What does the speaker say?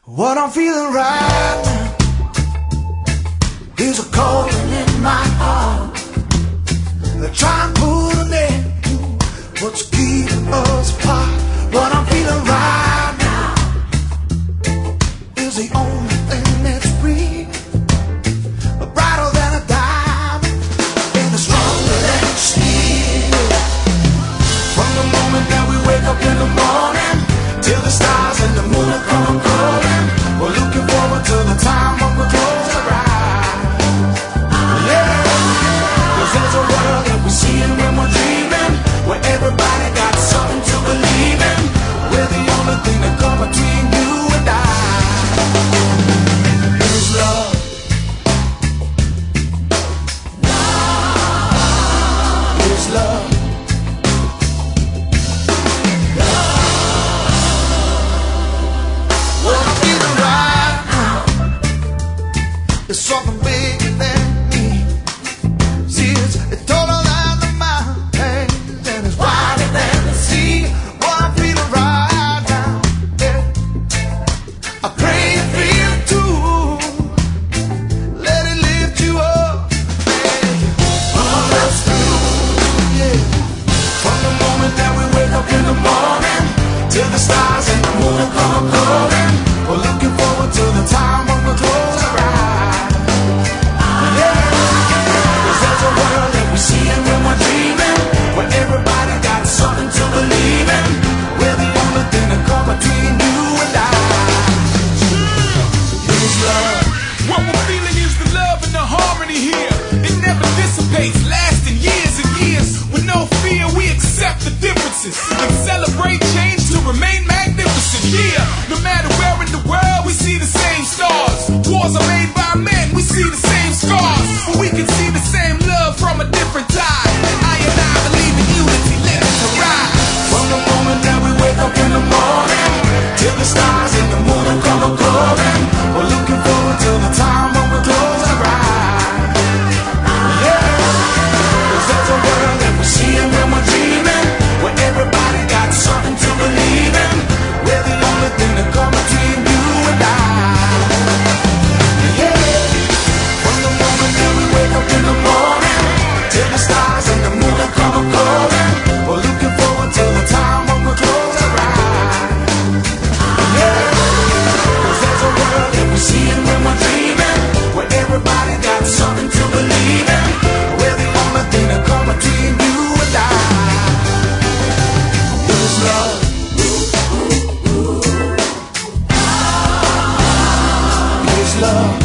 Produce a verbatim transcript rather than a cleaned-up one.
What I'm feeling right now is a calling in my heart. Try and put an end to what's keeping us apart. What I'm feeling right now is the only thing that's real, brighter than a diamond and stronger than steel. From the moment that we wake up in the morning till the stars and the moon are come calling, we're looking forward to the time when we close our eyes. Yeah, 'cause there's a world that we're seeing when we're dreaming, where everybody got something to believe in. We're the only thing that come between you and I. Is love. Love is love. It's something bigger than me. See, it's, it's taller than the mountains and it's wider than the sea. What I'm feeling right now, yeah. I pray you feel it too. Let it lift you up, yeah. Pull us through, yeah. From the moment that we wake up in the morning till the stars and the moon come calling, we're looking forward to the time when we close our eyes. Seeing when we're dreaming, where everybody got something to believe in. We're the only thing that come between you and I. Is love. What we're feeling is the love and the harmony here. It never dissipates, lasting years and years. With no fear, we accept the differences and celebrate change to remain magnificent. Yeah, no matter where in the world, we see the same stars. Wars are made by men, we see the same scars, but we can see the same love from a different tide. I and I believe in unity, let it rise. From the moment that we wake up in the morning till the stars and the moon are come calling, we're looking forward to the time when we close our eyes. Yeah, 'cause there's a world that we're seeing when we're dreaming, where everybody got something to believe in. We're the only thing that come between you and I. In the morning, till the stars and the moon are come calling, we're looking forward to the time when we close our eyes. Yeah, 'cause there's a world that we're seeing when we're dreaming, where everybody got something to believe in. We're the only thing that come between you and I. Is love. Is love.